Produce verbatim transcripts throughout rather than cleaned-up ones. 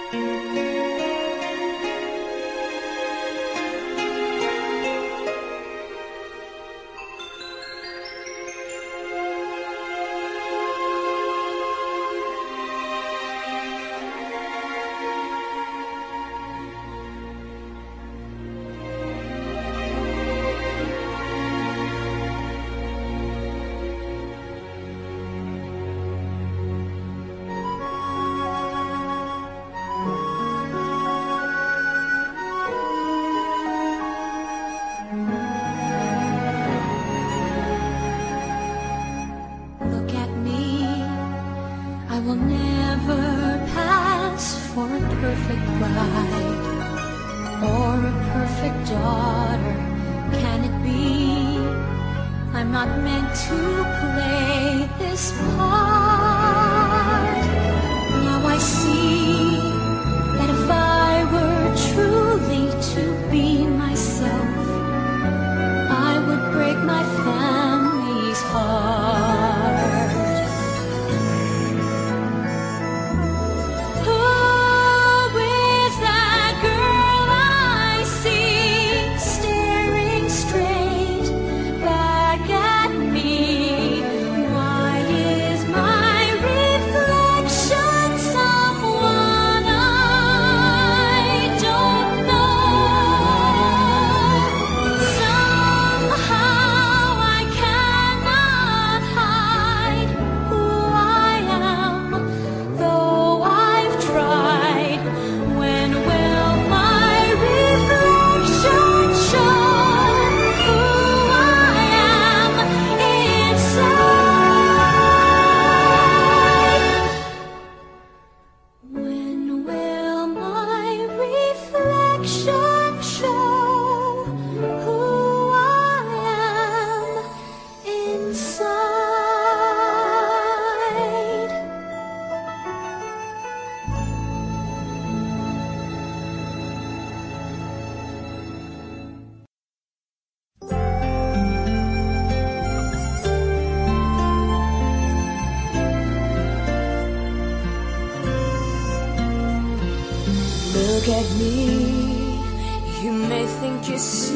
Look at me, you may think you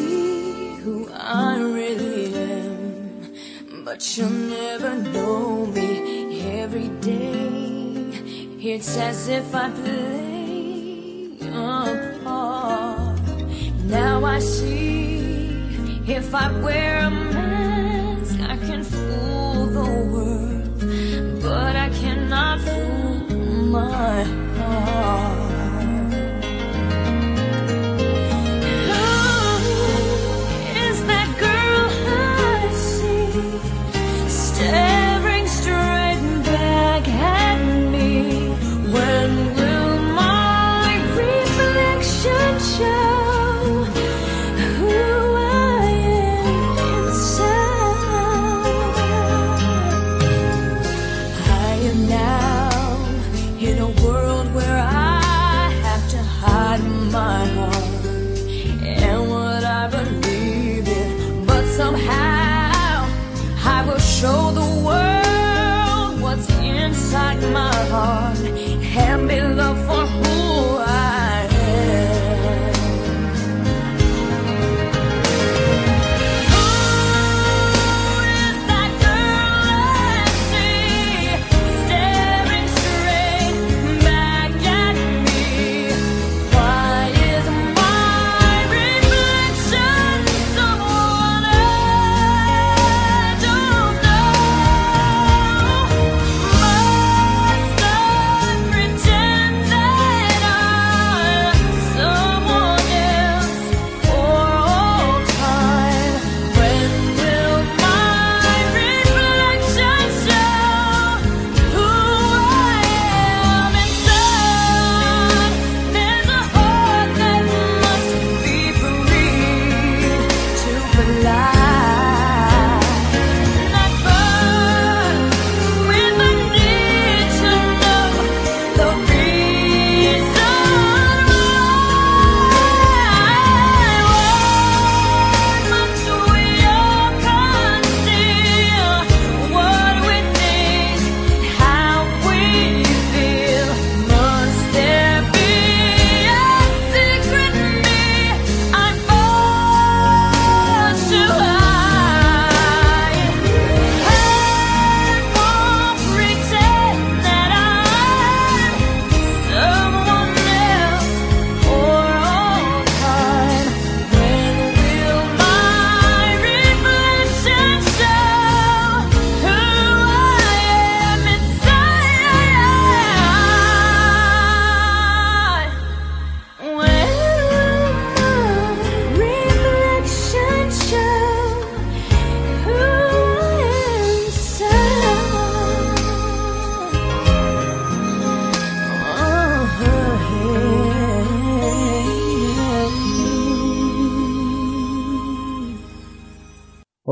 see who I really am, but you'll never know me. Every day, it's as if I play a part. Now I see, if I wear a mask, I can fool the world, but I cannot fool my heart. Staring straight back at me. When will my reflection show who I am inside? I am now in a world where I have to hide my heart and what I believe in, but somehow I will show the world what's inside my heart and be loved for who I am. Who is that girl I see staring straight back at me? Why is my reflection someone I don't know? What's the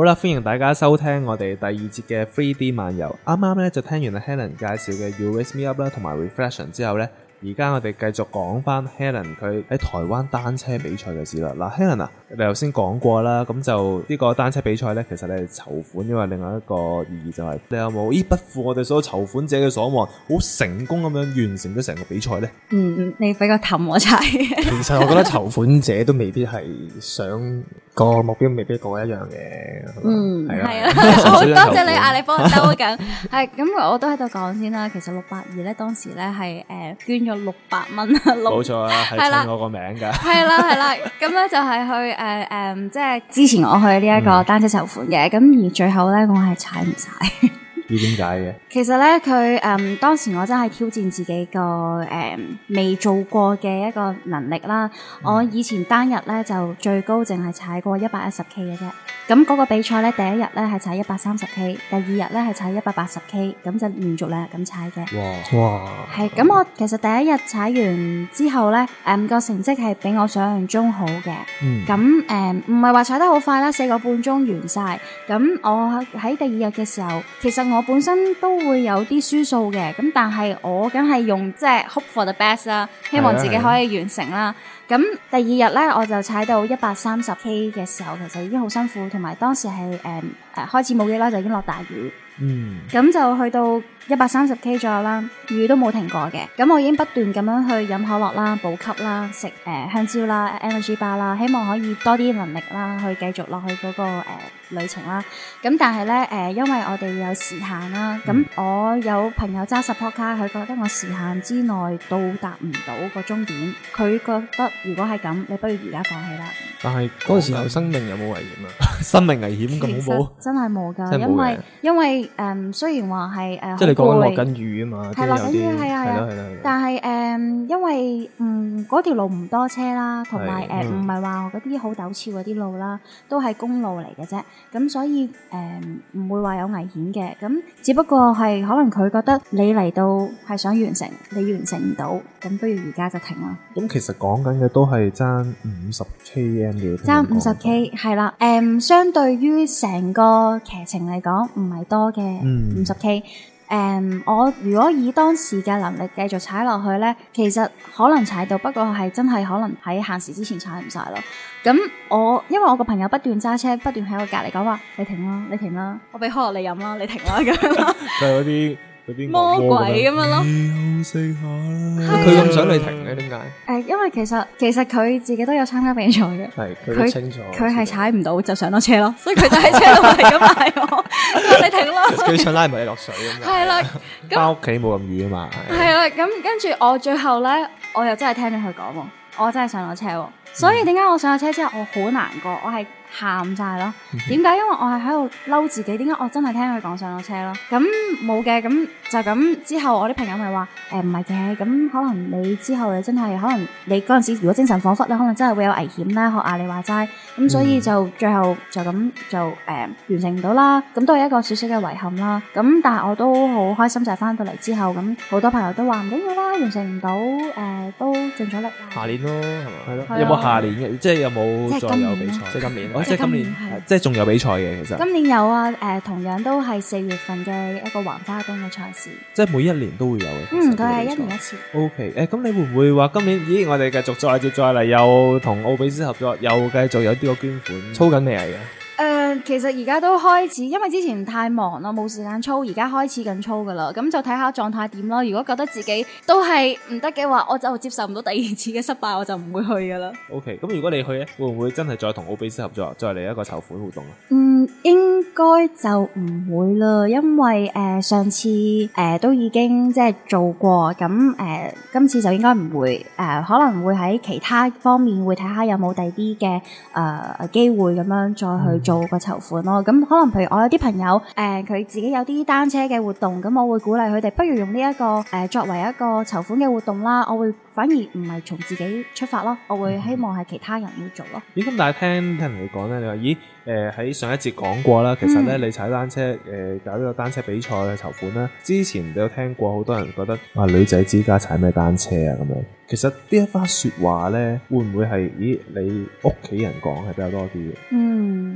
啦，歡迎大家收聽我哋第二節嘅 three D 漫遊。啱啱咧就聽完阿 Helen 介紹嘅 You Raise Me Up 啦，同埋 Reflection 之後咧，而家我哋繼續講翻 Helen 佢喺台灣單車比賽嘅事啦。嗱 ，Helen 啊，你頭先講過啦，咁就呢個單車比賽咧，其實你係籌款，因為另外一個意義就係、是、你有冇咦不負我哋所有籌款者嘅所望，好成功咁樣完成咗成個比賽咧？ 嗯，你比較氹我踩。 其實我覺得籌款者都未必係想個目標未必個一樣嘅。 嗯， 係啊， 係啊，好多謝你嗌你幫我兜緊。係咁，我都喺度講先啦。其實六百二咧，當時咧係誒捐咗六百蚊啊， 冇錯啊，係襯我個名㗎。 係啦係啦，咁咧就係去誒誒，即係支持我去呢一個單車籌款嘅。咁、嗯、而最後咧，我係踩唔晒。 點解嘅？ 其實咧，佢誒、嗯、當時我真係挑戰自己個誒未做過嘅一個能力啦。嗯、我以前單日咧就最高淨係踩過一百一十 K 嘅啫。咁嗰個比賽咧，第一日咧係踩一百三十 K， 第二日咧係踩一百八十 K， 咁就連續兩日咁踩嘅。 哇！哇！ 係咁，我其實第一日踩完之後咧，誒、嗯、個成績係比我想象中好嘅。嗯。咁誒唔係話踩得好快啦，四個半鐘完晒。咁我喺第二日嘅時候，其實我我本身都會有啲輸數嘅，咁但係我梗係用即係 hope for the best 啦，希望自己可以完成啦。咁第二日咧，我就踩到一百三十 K 嘅時候，其實已經好辛苦，同埋當時係誒誒開始冇幾耐就已經落大雨。嗯，咁就去到一百三十 K 左右啦，雨都冇停過嘅。咁我已經不斷咁樣去飲可樂啦、補給啦、食誒、呃、香蕉啦、energy bar 啦，希望可以多啲能力啦，去繼續落去嗰、那個誒、呃、旅程啦。咁但係咧誒，因為我哋有時限啦，咁、嗯、我有朋友揸 support car，佢覺得我時限之內到達唔到個終點，佢覺得如果係咁，你不如而家放棄啦。 但係嗰陣時候生命有冇危險啊？ 生命危險咁恐怖？ 真係冇㗎，因為因為誒、呃、雖然話係誒，即係你講緊落緊雨啊嘛， 係落緊雨，係啊係啊， 係但係誒、呃、因為嗯嗰條路唔多車啦，同埋誒唔係話嗰啲好陡峭嗰啲路啦，都係公路嚟嘅啫，咁所以誒唔、呃、會話有危險嘅，咁只不過係可能佢覺得你嚟到係想完成，你完成唔到，咁不如而家就停啦。 咁其實講緊嘅都係爭五十 K。 爭五十 K 係啦，誒、嗯，相對於成個騎程嚟講唔係多嘅五十 K，誒，我如果以當時嘅能力繼續踩落去咧，其實可能踩到，不過係真係可能喺限時之前踩唔晒咯。咁我因為我個朋友不斷揸車，不斷喺我隔籬講話，你停啦，你停啦，我俾可樂你飲啦，你停啦咁樣。 就係嗰啲。 魔鬼咁樣咯， 佢咁想你停嘅點解？ 誒，因為其實其實佢自己都有參加比賽嘅， 係佢清楚， 佢係踩唔到就上咗車咯，所以佢就喺車度係咁嗌我，你停啦。 佢想拉埋你落水咁樣。 係啦， 翻屋企冇咁遠啊嘛。 係啦，咁跟住我最後咧，我又真係聽咗佢講喎，我真係上咗車喎，所以點解我上咗車之後我好難過，我係喊晒咯。點解？因為我係喺度嬲自己，點解我真係聽佢講上咗車咯？咁冇嘅，咁就咁之後，我啲朋友咪話誒唔係嘅，咁、呃、可能你之後你真係可能你嗰陣時如果精神恍惚咧，可能真係會有危險啦。學阿你話齋，咁所以就最後就咁就誒、呃、完成唔到啦。咁都係一個少少嘅遺憾啦。咁但係我都好開心，就係翻到嚟之後，咁好多朋友都話唔緊要啦，完成唔到誒都盡咗力啦。 下年咯，係嘛？係咯。 有冇下年嘅？即係有冇再有比賽？ 即係今年。 即係今年，即係仲有比賽嘅其實。 今年有啊，誒、呃，同樣都係四月份嘅一個橫花東嘅賽事。 即係每一年都會有嘅。 嗯，佢係一年一次。 O K，誒，咁你會唔會話今年？咦，我哋繼續再接再厲，又同奧比斯合作，又繼續有啲個捐款，操緊未嚟嘅？ 誒、呃，其實而家都開始，因為之前太忙啦，冇時間操，而家開始緊操噶啦，咁就睇下狀態點咯。如果覺得自己都係唔得嘅話，我就接受唔到第二次嘅失敗，我就唔會去噶啦。 O K，咁如果你去咧，會唔會真係再同奧比斯合作，再嚟一個籌款活動啊？ 嗯，應該就唔會啦，因為誒、呃、上次誒、呃、都已經即係做過，咁誒、呃、今次就應該唔會，誒、呃、可能會喺其他方面會睇下有冇第啲嘅誒機會咁樣再去做。做個籌款咯，咁可能譬如我有啲朋友，誒、呃、佢自己有啲單車嘅活動，咁我會鼓勵佢哋，不如用呢、這、一個誒、呃、作為一個籌款嘅活動啦。我會反而唔係從自己出發咯，我會希望係其他人要做咯。 咦，咁但係聽聽人哋講咧，你話咦誒喺上一節講過啦，其實咧、嗯、你踩單車誒、呃、搞呢個單車比賽嘅籌款啦，之前你有聽過好多人覺得哇女仔之家踩咩單車啊咁樣。其實呢一番說話咧，會唔會係咦你屋企人講係比較多啲嘅？ 嗯。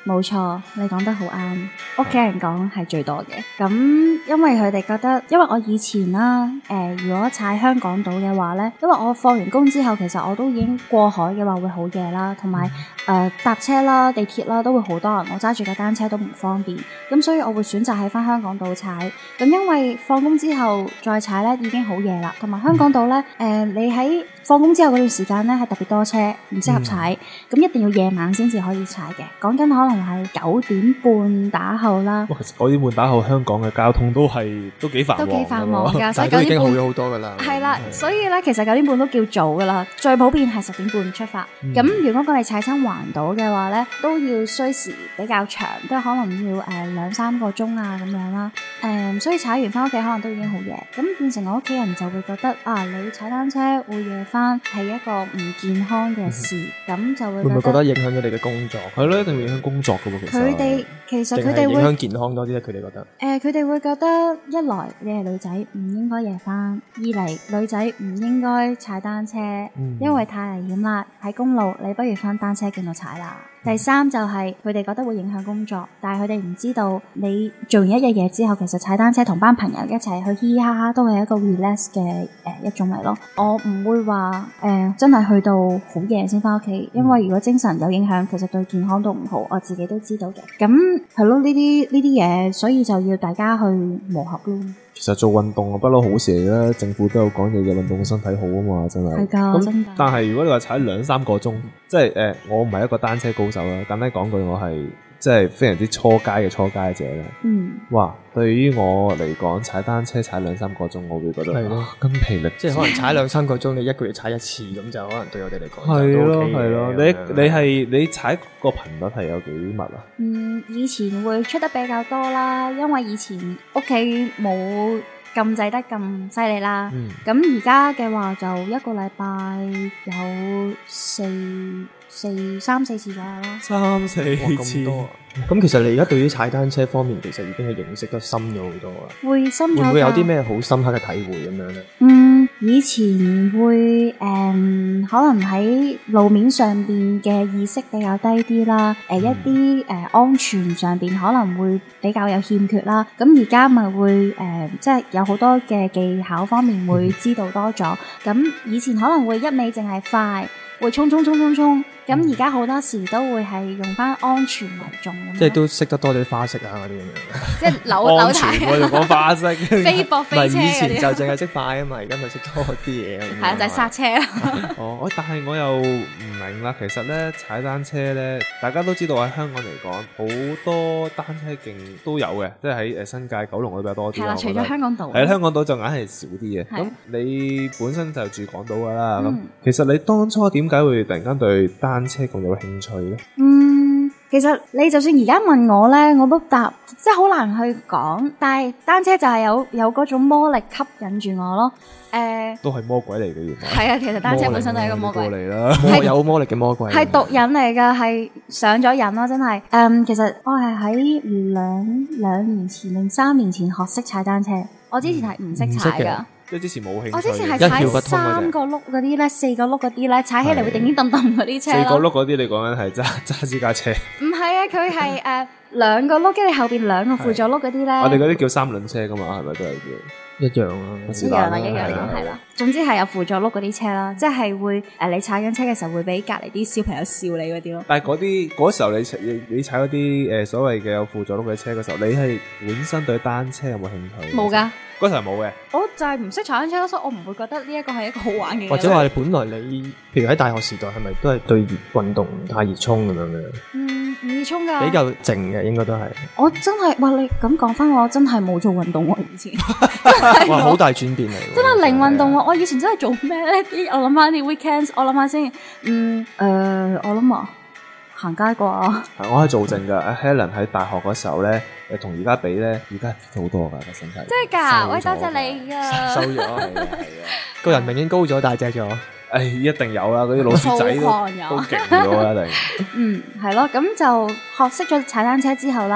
冇錯，你講得好啱。屋企人講係最多嘅，咁因為佢哋覺得，因為我以前啦，誒、呃，如果踩香港島嘅話咧，因為我放完工之後，其實我都已經過海嘅話會好夜啦，同埋誒搭車啦、地鐵啦都會好多人，我揸住架單車都唔方便，咁所以我會選擇喺翻香港島踩。咁因為放工之後再踩咧已經好夜啦，同埋香港島咧，誒、呃，你喺放工之後嗰段時間咧係特別多車，唔適合踩，咁、嗯、一定要夜晚先至可以踩嘅。講緊可能係九點半打後啦。 哇，其實九點半打後香港嘅交通都係都幾繁忙， 都幾繁忙㗎， 所以都已經好咗好多㗎啦。 係啦，所以咧其實九點半都叫早㗎啦，最普遍係十點半出發。咁、嗯、如果我哋踩親環島嘅話咧，都要需時比較長，都可能要誒兩三個鐘啊咁樣啦。誒、嗯，所以踩完翻屋企可能都已經好夜，咁變成我屋企人就會覺得啊，你踩單車會夜翻係一個唔健康嘅事，咁、嗯、就會覺得會唔會覺得影響咗你嘅工作？ 係咯，一定會影響工作㗎喎。其實佢哋其實佢哋會影響健康多啲咧，佢哋覺得誒，佢哋會覺得一來你係女仔唔應該夜翻，二嚟女仔唔應該踩單車，嗯、因為太危險啦。喺公路你不如翻單車徑度踩啦。第三就係佢哋覺得會影響工作，但係佢哋唔知道你做完一日嘢之後，其實踩單車同班朋友一齊去嘻嘻哈哈都係一個 relax 嘅誒、呃、一種嚟咯。我唔會話誒、呃、真係去到好夜先翻屋企，因為如果精神有影響，其實對健康都唔好，我自己都知道嘅。咁係咯，呢啲呢啲嘢，所以就要大家去磨合咯。 其實做運動啊，不嬲好事嚟啦。政府都有講嘢嘅，運動身體好啊嘛，真係。 係㗎，咁真㗎。 但係如果你話踩兩三個鐘，即係誒、呃，我唔係一個單車高手啦。簡單講句，我係即係非常之初階嘅初階者啦。嗯。哇！對於我嚟講，踩單車踩兩三個鐘，我會覺得係咯，筋疲力盡。 即係可能踩兩三個鐘，你一個月踩一次，咁就可能對我哋嚟講係就都咯 OK 係咯。你你係你踩個頻率係有幾密啊？ 嗯，以前會出得比較多啦，因為以前屋企冇禁制得咁犀利啦，咁而家嘅話就一個禮拜有四四三四次左右咯， 三四次多。咁其實你而家對於踩單車方面，其實已經係認識得深咗好多啦。 會深咗。會唔會有啲咩好深刻嘅體會咁樣咧？ 嗯，以前會誒、嗯，可能喺路面上邊嘅意識比較低啲啦，誒、呃嗯、一啲誒、呃、安全上邊可能會比較有欠缺啦。咁而家咪會誒、呃，即係有好多嘅技巧方面會知道多咗。咁、嗯、以前可能會一味淨係快，會衝衝衝衝衝。咁而家好多時都會係用翻安全為重， 即係都識得多啲花式啊嗰啲咁樣， 即係扭扭軚， 我就講花式， 飛搏飛車嗰啲。 以前就淨係識快啊嘛，而家咪識多啲嘢。 係啊，就係剎車啦。 哦，但係我又唔明啦。其實咧踩單車咧，大家都知道喺香港嚟講，好多單車徑都有嘅，即係喺誒新界、九龍嗰邊比較多啲。 係啦，除咗香港島， 係香港島就硬係少啲嘅。咁你本身就住港島㗎啦。咁、嗯、其實你當初點解會突然間對單車咁有興趣咧？ 嗯，其實你就算而家問我咧，我都答，即係好難去講。但係單車就係有有嗰種魔力吸引住我咯。誒、呃， 都係魔鬼嚟嘅原來。係啊，其實單車本身都係一個魔鬼嚟啦， 係有魔力嘅魔鬼， 係毒癮嚟㗎，係上咗癮咯，真係。誒、嗯，其實我係喺兩兩年前定三年前學識踩單車，我之前係唔識踩㗎。 即係之前冇興趣， 我之前係踩三個轆嗰啲咧，四個轆嗰啲咧，踩起嚟會叮叮噹噹嗰啲車。 四個轆嗰啲你講緊係揸揸私家車？ 唔係啊，佢係誒兩個轆，跟住後邊兩個輔助轆嗰啲咧。 我哋嗰啲叫三輪車噶嘛，係咪都係叫？ 一樣啊， 一樣啦，一樣啦，係啦。總之係有輔助轆嗰啲車啦，即係會誒你踩緊車嘅時候會俾隔離啲小朋友笑你嗰啲咯。 但係嗰啲嗰時候你你你踩嗰啲誒所謂嘅有輔助轆嘅車嘅時候，你係本身對單車有冇興趣？ 冇㗎。 嗰時候冇嘅， 我就係唔識踩單車咯，所以我唔會覺得呢一個係一個好玩嘅嘢。 或者話你本來你，譬如喺大學時代係咪都係對運動唔太熱衷咁樣嘅？嗯， 唔熱衷㗎。 比較靜嘅應該都係。 我真係，哇！你咁講翻我真係冇做運動喎，以前。 哇！好大轉變嚟。 真係零運動喎！我以前真係做咩咧？啲我諗翻啲 weekends，我諗下先。嗯，誒、呃，我諗啊。行街啩， 我係做正㗎。阿 Helen 喺大學嗰時候咧，誒同而家比咧，而家好多㗎個身體。 真係㗎，喂，多謝你㗎。 收咗係啊係啊， 個人明顯高咗大隻咗。 誒一定有啦，嗰啲老鼠仔都都勁咗啦，一定。 嗯，係咯，咁就學識咗踩單車之後啦。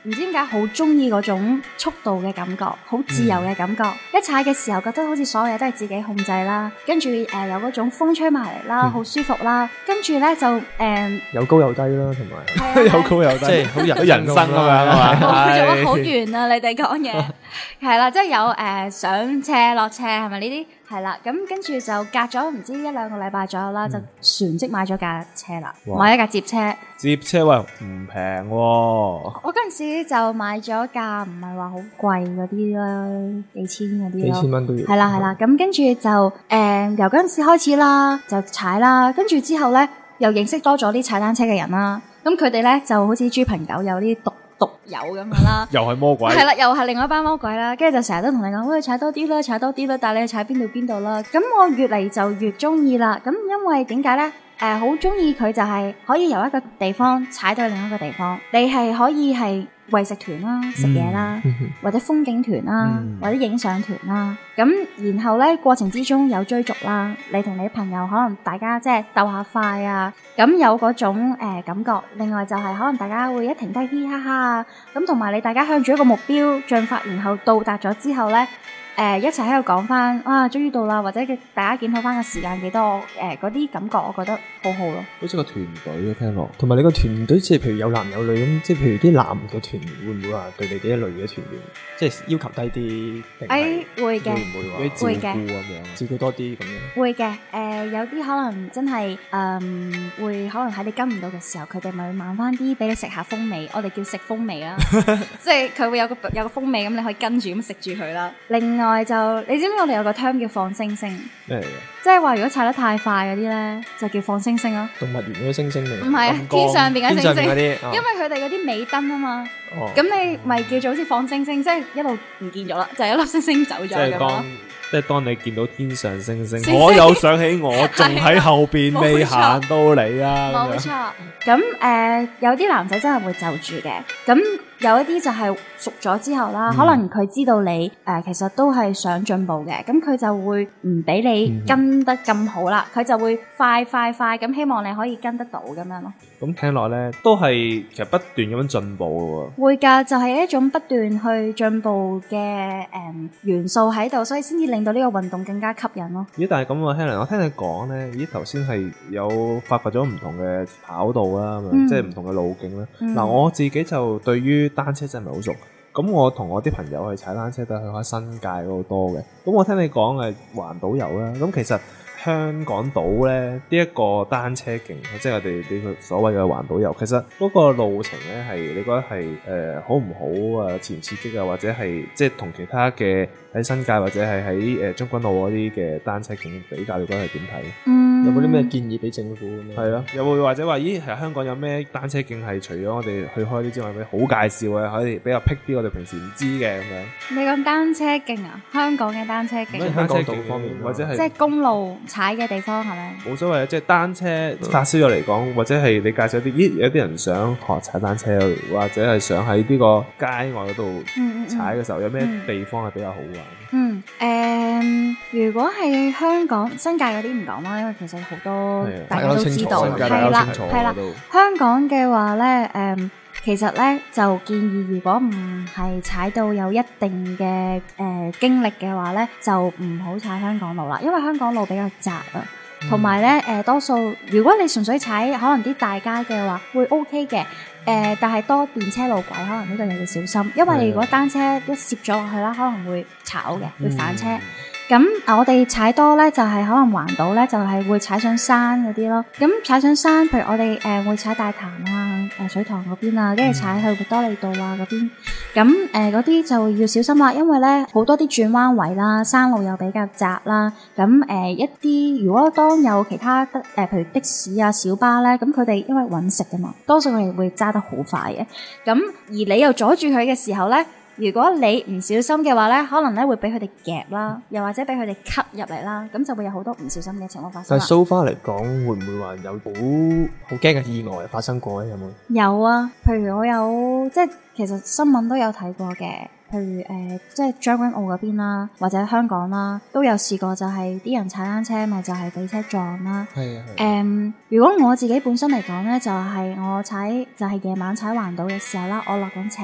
唔知點解好中意嗰種速度嘅感覺，好自由嘅感覺。嗯、一踩嘅時候覺得好似所有嘢都係自己控制啦，跟住誒、呃、有嗰種風吹埋嚟啦，好、嗯、舒服啦。跟住咧就誒、呃、 有高有低啦，同埋有高有低，即係好人人生咁樣啊嘛。 做好遠啊！你哋講嘢係啦，即係有誒、呃、上車落車係咪呢啲？係啦，咁跟住就隔咗唔知一兩個禮拜左右啦，嗯、就旋即買咗架車啦，買一架接車。 接車喂唔平喎！我嗰陣時就買咗架唔係話好貴嗰啲啦，幾千嗰啲咯。 幾千蚊都要。係啦係啦，咁跟住就誒、呃、由嗰陣時開始啦，就踩啦，跟住之後咧又認識多咗啲踩單車嘅人啦。咁佢哋咧就好似豬朋狗友啲獨獨有咁樣啦， 又係魔鬼， 係啦，又係另外一班魔鬼啦，跟住就成日都同你講，喂，踩多啲啦，踩多啲啦，帶你去踩邊度邊度啦。咁我越嚟就越中意啦。咁因為點解咧？誒，好中意佢就係可以由一個地方踩到另一個地方，你係可以係為食團啦、食嘢啦，嗯、或者風景團啦，嗯、或者影相團啦。咁然後咧過程之中有追逐啦，你同你朋友可能大家即係鬥下快啊，咁有嗰種誒、呃、感覺。另外就係可能大家會一停低嘻嘻哈哈啊，咁同埋你大家向住一個目標進發，然後到達咗之後咧。誒、呃、一齊喺度講翻，啊終於到啦，或者大家檢討翻個時間幾多，誒嗰啲感覺我覺得好好咯。 好似個團隊啊，聽落。 同埋你個團隊即係譬如有男有女咁，即係譬如啲男嘅團員會唔會話對你哋一類嘅團員，即係要求低啲？誒、 哎、會嘅， 會唔會話會嘅咁樣照顧多啲咁樣？ 會嘅，誒、呃、有啲可能真係誒、呃、會可能喺你跟唔到嘅時候，佢哋咪會慢翻啲俾你食下風味，我哋叫食風味啦，即係佢會有個有個風味咁，你可以跟住咁食住佢啦。另外另外就你知唔知我哋有個 term 叫放星星？ 咩嚟嘅？ 即係話如果踩得太快嗰啲咧，就叫放星星咯。 動物園嗰啲星星嚟？ 唔係啊，天上邊嘅星星。 哦、 因為佢哋嗰啲尾燈啊嘛。 哦。 咁你咪叫做好似放星星，即係一路唔見咗啦，就係一粒星星走咗咁咯。 即係當你見到天上星星，星星我有想起我仲喺後邊未行到你啊！ 冇錯。咁誒、呃，有啲男仔真係會就住嘅。咁有一啲就係熟咗之後啦，嗯、可能佢知道你誒、呃，其實都係想進步嘅，咁佢就會唔俾你跟得咁好啦，佢、嗯、就會快快快咁，希望你可以跟得到咁樣咯。 咁聽落咧，都係其實不斷咁樣進步嘅喎。會㗎，就係、是、一種不斷去進步嘅誒、嗯、元素喺度，所以先至令到呢個運動更加吸引咯。 咦？但係咁啊，Helen，我聽你講咧，咦頭先係有發掘咗唔同嘅跑道啦，嗯、即係唔同嘅路徑啦。嗱、嗯，我自己就對於單車真係唔係好熟，咁我同我啲朋友去踩單車都係去開新界嗰度多嘅。咁我聽你講係環島遊啦，咁其實香港島咧呢一個單車徑，即係我哋呢個所謂嘅環島遊，其實嗰個路程咧係你覺得係誒好唔好啊？刺唔刺激啊？或者係即係同其他嘅喺新界或者係喺誒將軍澳嗰啲嘅單車徑比較，你覺得係點睇？ 嗯。 有冇啲咩建議俾政府咁樣？ 係咯，有冇或者話咦，其實香港有咩單車徑係除咗我哋去開啲之外，有咩好介紹嘅，可以比較僻啲，我哋平時唔知嘅咁樣？ 你講單車徑啊？香港嘅單車徑？ 香港島方面，或者係即係公路踩嘅地方係咪？冇所謂，即係單車發燒咗嚟講，或者係你介紹啲咦，有啲人想學踩單車，或者係想喺呢個街外嗰度踩嘅時候，有咩地方係比較好玩？ 嗯，誒，如果係香港新界嗰啲唔講啦，因為其實好多大家都知道，係啦，係啦。香港嘅話咧，誒，其實咧就建議，如果唔係踩到有一定嘅誒經歷嘅話咧，就唔好踩香港路啦，因為香港路比較窄啊，同埋咧誒多數如果你純粹踩可能啲大街嘅話，會 OK 嘅。誒、呃，但係多電車路軌，可能呢個又要小心，因為你如果單車一攝咗落去啦，可能會炒嘅，會反車。咁、嗯、我哋踩多咧，就係、是、可能環島咧，就係、是、會踩上山嗰啲咯。咁踩上山，譬如我哋誒、呃、會踩大潭啊、誒水塘嗰邊啊，跟住踩去多利道啊嗰邊。咁誒嗰啲就要小心啦，因為咧好多啲轉彎位啦，山路又比較窄啦。咁誒、呃、一啲如果當有其他的誒、呃，譬如的士啊、小巴咧，咁佢哋因為搵食噶嘛，多數佢哋會揸得好快嘅。咁而你又阻住佢嘅時候咧，如果你唔小心嘅話咧，可能咧會俾佢哋夾啦，又或者俾佢哋 cut 入嚟啦，咁就會有好多唔小心嘅情況發生。 但係 so far 嚟講，會唔會話有好好驚嘅意外發生過咧？有冇？ 有啊，譬如我有即係其實新聞都有睇過嘅，譬如誒、呃、即係將軍澳嗰邊啦，或者香港啦，都有試過就係啲人踩單車咪就係俾車撞啦。 係啊係。誒、 嗯，如果我自己本身嚟講咧，就係、是、我踩就係、是、夜晚踩環島嘅時候啦，我落緊斜。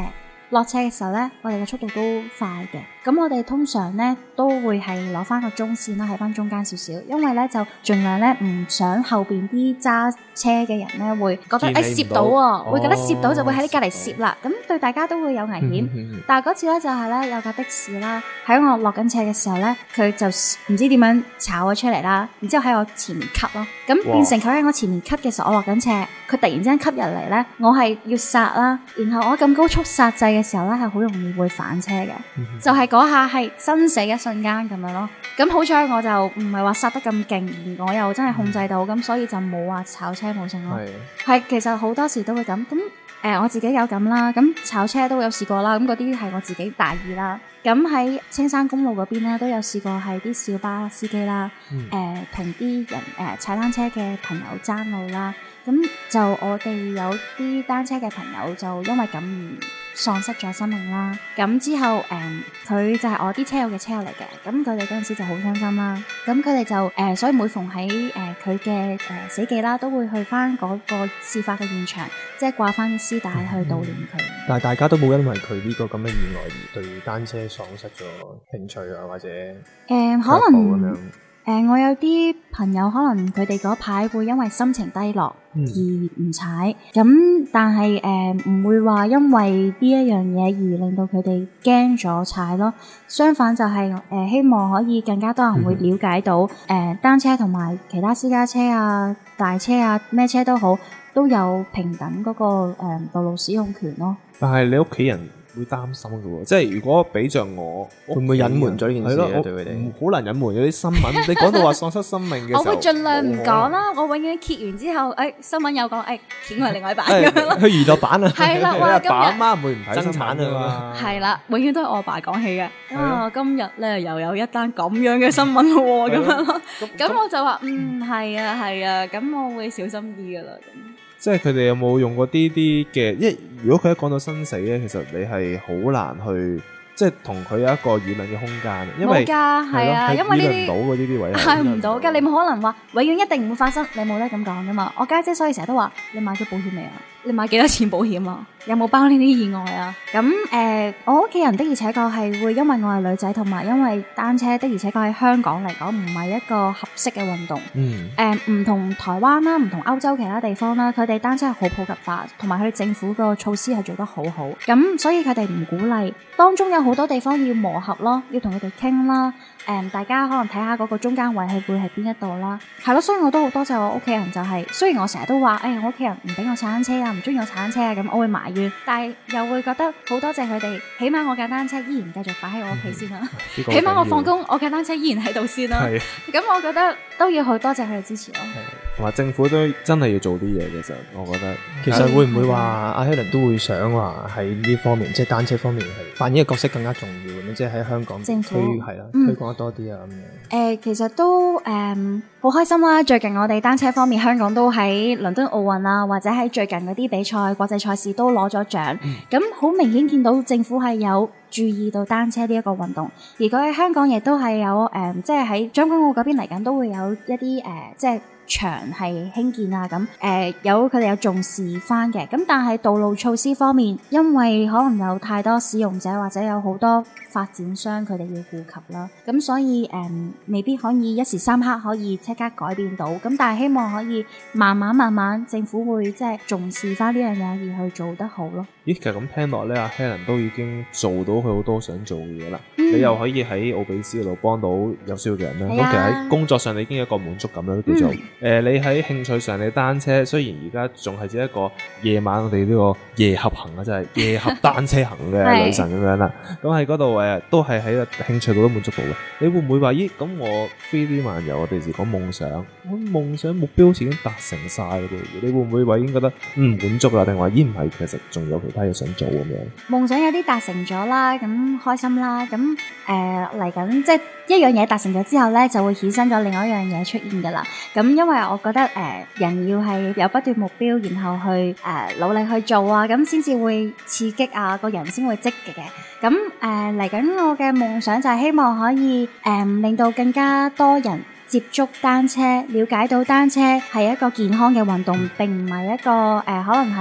落斜嘅時候咧，我哋嘅速度都快嘅。咁我哋通常咧都會係攞翻個中線啦，喺翻中間少少，因為咧就盡量咧唔想後邊啲揸車嘅人咧會覺得誒攝到喎，會覺得攝到就會喺啲隔離攝啦，咁對大家都會有危險。但係嗰次咧就係咧有架的士啦，喺我落緊斜嘅時候咧，佢就唔知點樣炒咗出嚟啦，然之後喺我前面吸咯，咁變成佢喺我前面吸嘅時候，我落緊斜，佢突然之間吸入嚟咧，我係要剎啦，然後我咁高速剎掣嘅時候咧係好容易會反車嘅，就係嗰下係生死一瞬間咁樣咯。咁好彩我就唔係話剎得咁勁，而我又真係控制到，咁所以就冇話炒車冇成咯。係其實好多時都會咁，咁誒、呃、我自己有咁啦，咁炒車都有試過啦，咁嗰啲係我自己大意啦。咁喺青山公路嗰邊咧都有試過係啲小巴司機啦，誒同啲人誒踩、呃、單車嘅朋友爭路啦。咁就我哋有啲單車嘅朋友就因為咁而喪失咗生命啦。咁之後誒佢就係我啲車友嘅車友嚟嘅，咁佢哋嗰陣時就好傷心啦。咁佢哋就誒、呃、所以每逢喺誒佢嘅誒死忌啦，都會去翻嗰個事發嘅現場，即係掛翻啲絲帶去悼念佢、嗯。 但係大家都冇因為佢呢個咁嘅意外而對單車喪失咗興趣啊，或者誒、 呃、可能。誒、呃，我有啲朋友可能佢哋嗰排會因為心情低落而唔踩，咁、嗯、但係誒唔會話因為呢一樣嘢而令到佢哋驚咗踩咯。相反就係、是、誒、呃、希望可以更加多人會了解到誒、嗯呃、單車同埋其他私家車啊、大車啊、咩車都好，都有平等嗰、那個誒、呃、道路使用權咯。 但係你屋企人會擔心嘅喎，即係如果俾着我，會唔會隱瞞咗呢件事咧？對佢哋好難隱瞞，有啲新聞你講到話喪失生命嘅時候， 我會盡量唔講啦。我永遠揭完之後，誒、哎、新聞有講，誒剪為另外一版咁樣咯。去娛樂版啊，係啦，哇！今日阿媽唔會唔睇新聞啊嘛，係啦，永遠都係我爸講起嘅。啊，今日咧又有一單咁樣嘅新聞喎，咁樣咯。咁我就話，嗯，係啊，係啊，咁我會小心啲噶啦。咁即係佢哋有冇用過啲啲嘅？因為如果佢一講到生死咧，其實你係好難去，即係同佢有一個輿論嘅空間。因為冇㗎，係啊，因為呢啲唔到嘅呢啲位係唔到㗎，你冇可能話永遠一定唔會發生，你冇得咁講㗎嘛。我家姐所以成日都話：你買咗保險未啊？你買幾多錢保險啊？有冇包呢啲意外啊？咁誒、呃，我屋企人的而且確係會因為我係女仔，同埋因為單車的而且確喺香港嚟講唔係一個合適嘅運動。嗯。誒、呃，唔同台灣啦，唔同歐洲其他地方啦，佢哋單車係好普及化，同埋佢哋政府個措施係做得好好。咁所以佢哋唔鼓勵，當中有好多地方要磨合咯，要同佢哋傾啦。誒、呃，大家可能睇下嗰個中間位係會係邊一度啦。係咯，所以我都好多謝我屋企人，就係、是、雖然我成日都話，誒、哎，我屋企人唔俾我踩單車啊，唔中意我踩單車啊，咁我會埋怨，但係又會覺得好多謝佢哋，起碼我架單車依然繼續擺喺我屋企先啦，嗯這個、起碼我放工我架單車依然喺度先啦。咁我覺得都要好多謝佢哋支持咯。 同埋政府都真係要做啲嘢嘅，其實我覺得。 其實會唔會話阿 Helen 都會想話喺呢方面，即係單車方面係扮演嘅角色更加重要咁樣，即係喺香港政府推係啦，推廣得多啲啊咁樣。誒、 呃，其實都誒好、嗯、開心啦！最近我哋單車方面，香港都喺倫敦奧運啊，或者喺最近嗰啲比賽、國際賽事都攞咗獎。咁好、嗯、明顯見到政府係有注意到單車呢一個運動，而佢喺香港亦都係有誒，即係喺將軍澳嗰邊嚟緊都會有一啲誒、呃，即係。場係興建啊，咁、呃、誒有佢哋有重視翻嘅，咁但係道路措施方面，因為可能有太多使用者或者有好多發展商佢哋要顧及啦，咁所以誒、呃、未必可以一時三刻可以即刻改變到，咁但係希望可以慢慢慢慢政府會即係重視翻呢樣嘢而去做得好咯。 咦，其實咁聽落咧，阿 Helen 都已經做到佢好多想做嘅嘢啦，嗯、你又可以喺奧比斯嗰度幫到有需要嘅人啦，咁、啊、其實喺工作上你已經有一個滿足感啦，都叫做。嗯誒、呃，你喺興趣上，你單車雖然而家仲係只一個夜晚，我哋呢個夜合行啊，即係夜合單車行嘅女神咁樣啦。咁喺嗰度誒，都係喺興趣度都滿足到嘅。你會唔會話咦？咁我 three D 漫遊，我哋時講夢想，我夢想目標好似已經達成晒嘅。你會唔會話已經覺得嗯滿足啦？定話咦唔係，其實仲有其他嘢想做咁樣？夢想有啲達成咗啦，咁開心啦。咁誒嚟緊，即係一樣嘢達成咗之後咧，就會衍生咗另外一樣嘢出現噶啦。咁因為我覺得誒、呃、人要係有不斷目標，然後去誒、呃、努力去做啊，咁先至會刺激啊，個人先會積極嘅。咁誒嚟緊我嘅夢想就係希望可以誒、呃、令到更加多人接觸單車，了解到單車係一個健康嘅運動，並唔係一個誒、呃、可能係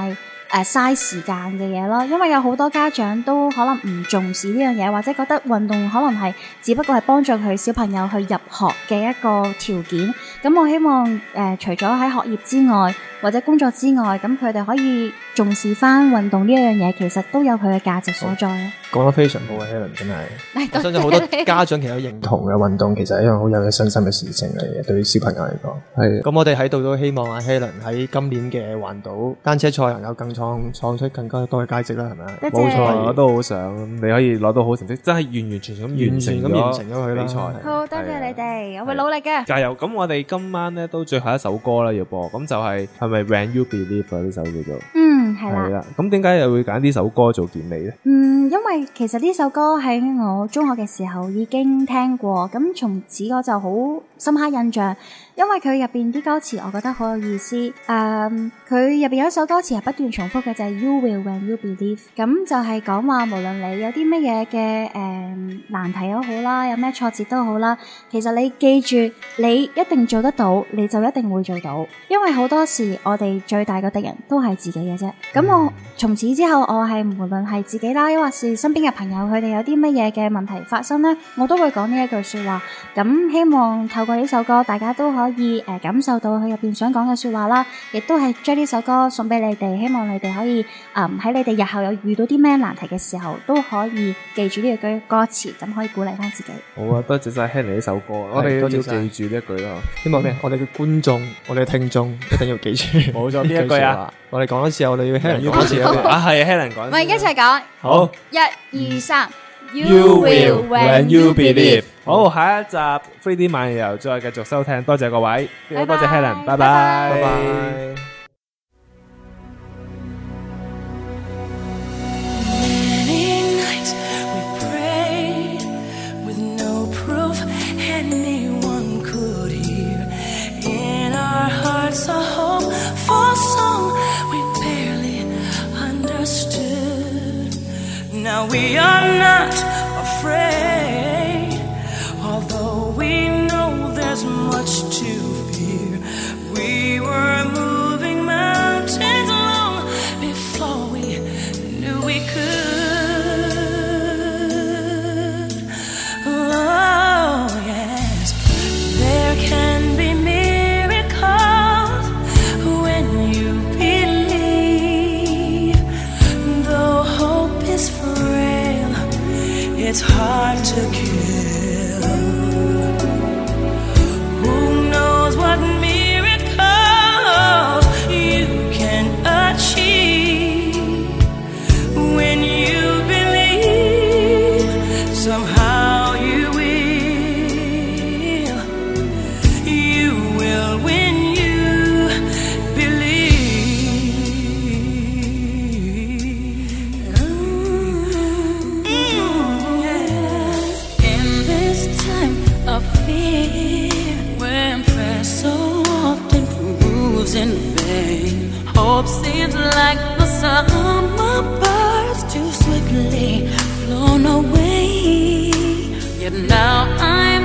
誒嘥時間嘅嘢咯。因為有好多家長都可能唔重視呢樣嘢，或者覺得運動可能係只不過係幫助佢小朋友去入學嘅一個條件。咁我希望誒、呃、除咗喺學業之外或者工作之外，咁佢哋可以重視翻運動呢一樣嘢，其實都有佢嘅價值所在咯。 講得非常好啊 Helen 真係，我相信好多家長其實都認同嘅，運動其實係一樣好有益身心嘅事情嚟嘅，對於小朋友嚟講。係。咁我哋喺度都希望阿 Helen 喺今年嘅環島單車賽能夠更創創出更加多嘅佳績啦，係咪？ 冇錯，我都好想你可以攞到好成績，真係完完全全咁完成咁完成咗佢啦。比賽。 好，多謝你哋，我會努力嘅。 加油！咁我哋今晚咧都最後一首歌啦要播，咁就係係咪 When You Believe 啊？呢首叫做嗯係啦。係啦。 咁點解又會揀呢首歌做結尾咧？ 嗯，因為其實呢首歌喺我中學嘅時候已經聽過，咁從此我就好深刻印象，因為佢入邊啲歌詞我覺得好有意思。誒、嗯，佢入邊有一首歌詞係不斷重複嘅，就係、是、You Will When You Believe， 咁就係講話無論你有啲乜嘢嘅誒難題都好啦，有咩挫折都好啦，其實你記住你一定做得到，你就一定會做到，因為好多時我哋最大嘅敵人都係自己嘅啫。咁我從此之後我係無論係自己啦，抑或是身邊嘅朋友，佢哋有啲乜嘢嘅問題發生呢，我都會講呢一句說話。咁希望透過呢首歌，大家都可以誒、呃、感受到佢入邊想講嘅說話啦，亦都係將呢首歌送俾你哋，希望你哋可以誒喺、呃、你哋日後有遇到啲咩難題嘅時候，都可以記住呢句歌詞，咁可以鼓勵翻自己。 好啊，多謝晒 Helen 呢首歌，我哋都要記住呢一句咯。 希望咩？我哋嘅觀眾，我哋嘅聽眾一定要記住。 冇錯，邊一句啊？ 我哋講多次，我哋要 Helen 要多次啊！ 啊係 Helen 講， 唔係一齊講。 好， 一二三。 You will when you believe。好，下一集 three D 漫遊再繼續收聽，多謝各位，多謝 Helen， 拜拜，拜拜。 Now we are not afraid, although we know there's much to fear. We were moving mountains long before we knew we could. Oh yes, there can be miracles when you believe, though hope is free. It's hard to kill. Who knows what miracles you can achieve when you believe. Somehow you will. You will when you believe. Of fear, when prayer so often proves in vain. Hope seems like the summer birds too swiftly flown away. Yet now I'm